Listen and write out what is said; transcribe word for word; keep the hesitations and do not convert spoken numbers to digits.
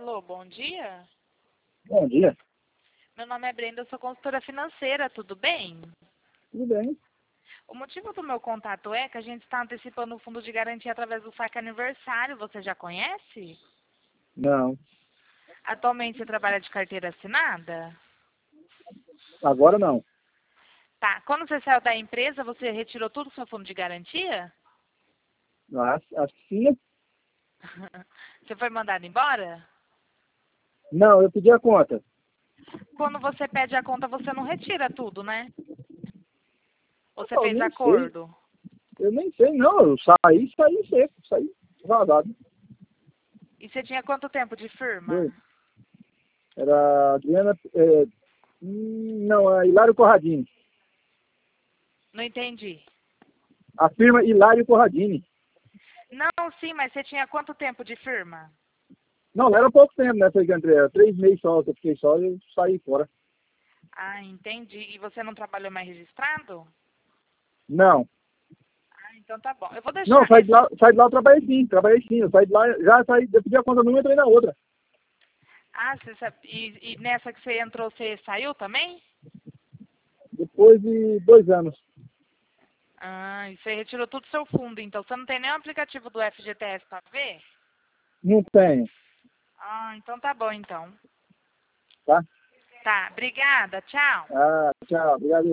Alô, bom dia. Bom dia. Meu nome é Brenda, eu sou consultora financeira, tudo bem? Tudo bem? O motivo do meu contato é que a gente está antecipando o fundo de garantia através do saque aniversário, você já conhece? Não. Atualmente você trabalha de carteira assinada? Agora não. Tá, quando você saiu da empresa, você retirou tudo o seu fundo de garantia? Acho, acho que sim. Você foi mandado embora? Não, eu pedi a conta. Quando você pede a conta, você não retira tudo, né? Você Eu fez nem sei. acordo? Eu nem sei, não. Eu saí, saí seco. Saí vazado. E você tinha quanto tempo de firma? Doido. Era Adriana... É, hum, não, é Hilário Corradini. Não entendi. A firma Hilário Corradini. Não, sim, mas você tinha quanto tempo de firma? Não, não era pouco tempo, né? Foi que eu entrei. Era três meses só que eu fiquei só e eu saí fora. Ah, entendi. E você não trabalhou mais registrado? Não. Ah, então tá bom. Eu vou Não, deixar saí de esse... lá, saí de lá, eu trabalhei sim. Trabalhei sim. Eu saí de lá, já saí, eu pedi a conta numa e entrei na outra. Ah, você sabe... E, e nessa que você entrou, você saiu também? Depois de dois anos. Ah, e você retirou tudo do seu fundo, então. Você não tem nenhum aplicativo do F G T S pra ver? Não tenho. Ah, então tá bom, então. Tá? Tá, obrigada, tchau. Ah, tchau. Obrigado.